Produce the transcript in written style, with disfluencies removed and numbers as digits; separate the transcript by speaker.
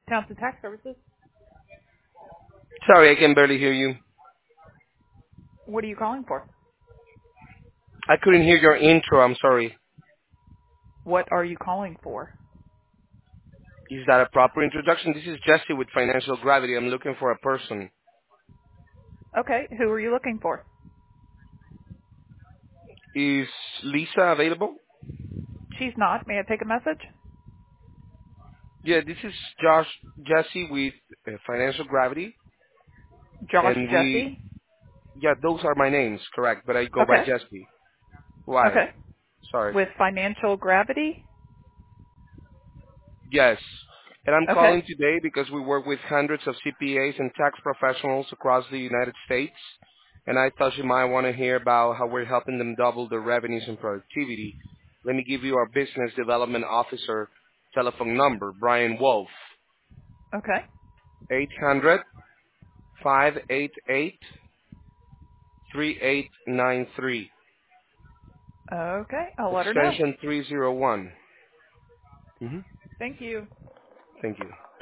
Speaker 1: Townsend Tax Services.
Speaker 2: Sorry, I can barely hear you.
Speaker 1: What are you calling for?
Speaker 2: I couldn't hear your intro. I'm sorry.
Speaker 1: What are you calling for?
Speaker 2: Is that a proper introduction? This is Jesse with Financial Gravity. I'm looking for a person.
Speaker 1: Okay, who are you looking for?
Speaker 2: Is Lisa available?
Speaker 1: She's not. May I take a message?
Speaker 2: Yeah, this is Jesse with Financial Gravity.
Speaker 1: Josh
Speaker 2: And
Speaker 1: Jesse.
Speaker 2: yeah, those are my names, correct, but I go by
Speaker 1: Okay.
Speaker 2: Jesse. Why?
Speaker 1: Okay.
Speaker 2: Sorry.
Speaker 1: With Financial Gravity?
Speaker 2: Yes. And I'm
Speaker 1: Okay.
Speaker 2: calling today because we work with hundreds of CPAs and tax professionals across the United States. And I thought you might want to hear about how we're helping them double their revenues and productivity. Let me give you our business development officer telephone number, Brian Wolf,
Speaker 1: Okay.
Speaker 2: 800-588-3893,
Speaker 1: Okay. I'll let her know.
Speaker 2: extension 301. Mm-hmm.
Speaker 1: Thank you.
Speaker 2: Thank you.